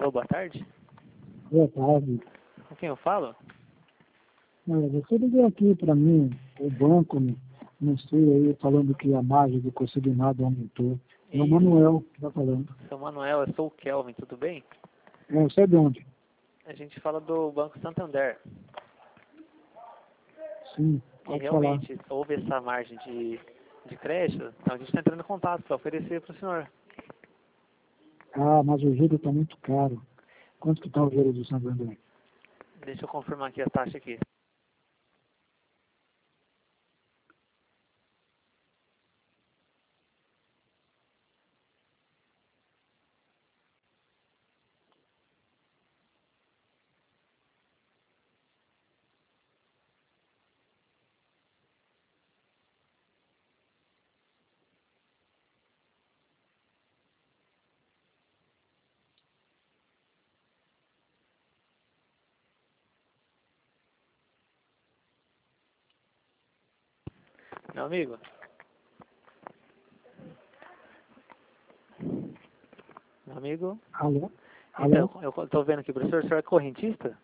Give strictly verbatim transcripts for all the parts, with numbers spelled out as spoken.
Alô, boa tarde. Boa tarde. Com quem eu falo? Olha, você ligou aqui para mim, o banco, não sei aí, falando que a margem do consignado aumentou. É o Isso. Manuel que está falando. Seu Manuel, eu sou o Kelvin, tudo bem? É, você é de onde? A gente fala do Banco Santander. Sim, E pode realmente houve essa margem de, de crédito, então a gente está entrando em contato para oferecer para o senhor. falar. Ah, mas o juro está muito caro. Quanto que está o juro do Santander? Deixa eu confirmar aqui a taxa aqui. Meu amigo? Meu amigo? Alô? Então, Alô? eu estou vendo aqui, professor, o senhor é correntista?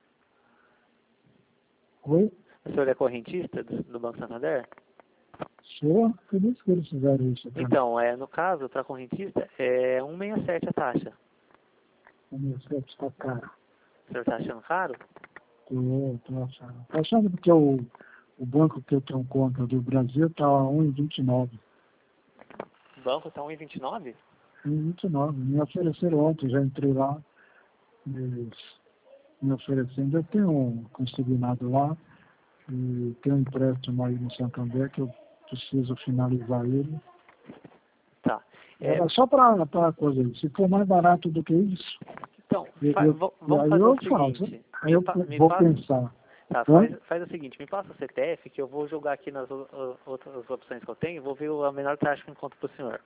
Oi? O senhor é correntista do, do Banco Santander? Sou? Por isso que eles fizeram isso para mim. Então, é, no caso, para correntista, é cento e sessenta e sete a taxa. O meu certo está caro. O senhor está achando caro? Estou tô achando. Tô achando porque o, o banco que eu tenho conta do Brasil está a um vírgula vinte e nove. O banco está um vírgula vinte e nove? um vírgula vinte e nove. Me ofereceram ontem, já entrei lá. Eles me oferecendo. Eu tenho um consignado lá e tenho um empréstimo aí no Santander que eu preciso finalizar ele. Tá. É, Era só para a coisa aí. Se for mais barato do que isso, então, eu, fa- eu, vo- e vamos aí fazer eu o faço. seguinte. Aí Me, eu pa, me vou passa. pensar. Tá, Hã? faz, faz o seguinte, me passa o C P F que eu vou jogar aqui nas o- o- outras opções que eu tenho e vou ver a menor taxa que eu encontro para o senhor.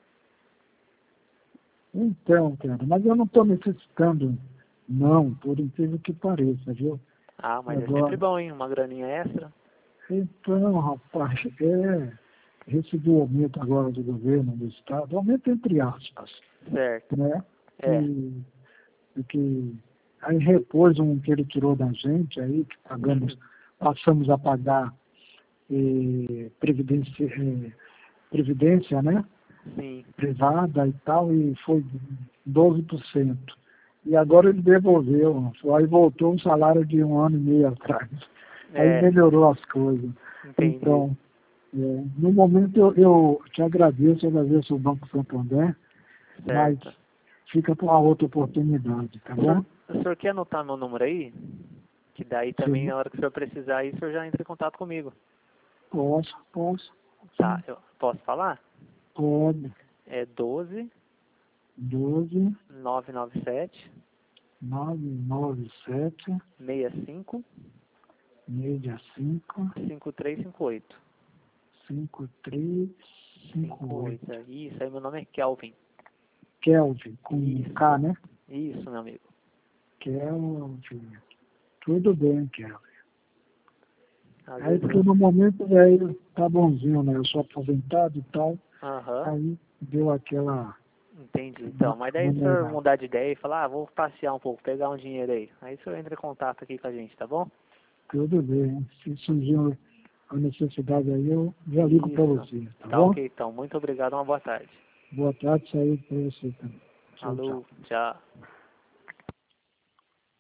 Então, cara, mas eu não estou necessitando, não, por incrível que pareça, viu? Ah, mas é sempre Agora, bom, hein? Uma graninha extra. então, rapaz, é, recebi o aumento agora do governo do Estado, aumento entre aspas, Certo. né? É. E, e que aí repôs um que ele tirou da gente aí, que pagamos, passamos a pagar eh, previdência, eh, previdência, né? Sim. Privada e tal, e foi doze por cento. E agora ele devolveu, aí voltou um salário de um ano e meio atrás. Aí É, melhorou as coisas. entendi. Então, é, no momento eu, eu te agradeço, agradeço o Banco Santander, mas Certo. fica para uma outra oportunidade, tá O senhor, bom? o senhor quer anotar meu número aí? Que daí também, Sim, na hora que o senhor precisar aí, o senhor já entra em contato comigo. posso, posso, Tá, sim, eu posso falar? pode. É doze, doze, nove nove sete, nove nove sete, sessenta e cinco, seis cinco, cinco três cinco oito. cinco três cinco cinco oito. oito. Isso aí, meu nome é Kelvin. Kelvin, com K, Isso. né? Isso, meu amigo. Kelvin. Tudo bem, Kelvin. Às Aí, vezes. porque no momento, velho, tá bonzinho, né? Eu sou aposentado e tal. Aham. Aí deu aquela Entendi. Então, mas daí se o senhor maneirada. mudar de ideia e falar, ah, vou passear um pouco, pegar um dinheiro aí. Aí o senhor entra em contato aqui com a gente, tá bom? Tudo bem. Se surgir a necessidade aí, eu já ligo para Isso. você, tá Tá bom? ok, então. Muito obrigado, uma boa tarde. Boa tarde, saúde para você também. Tchau, tchau. Alô, tchau.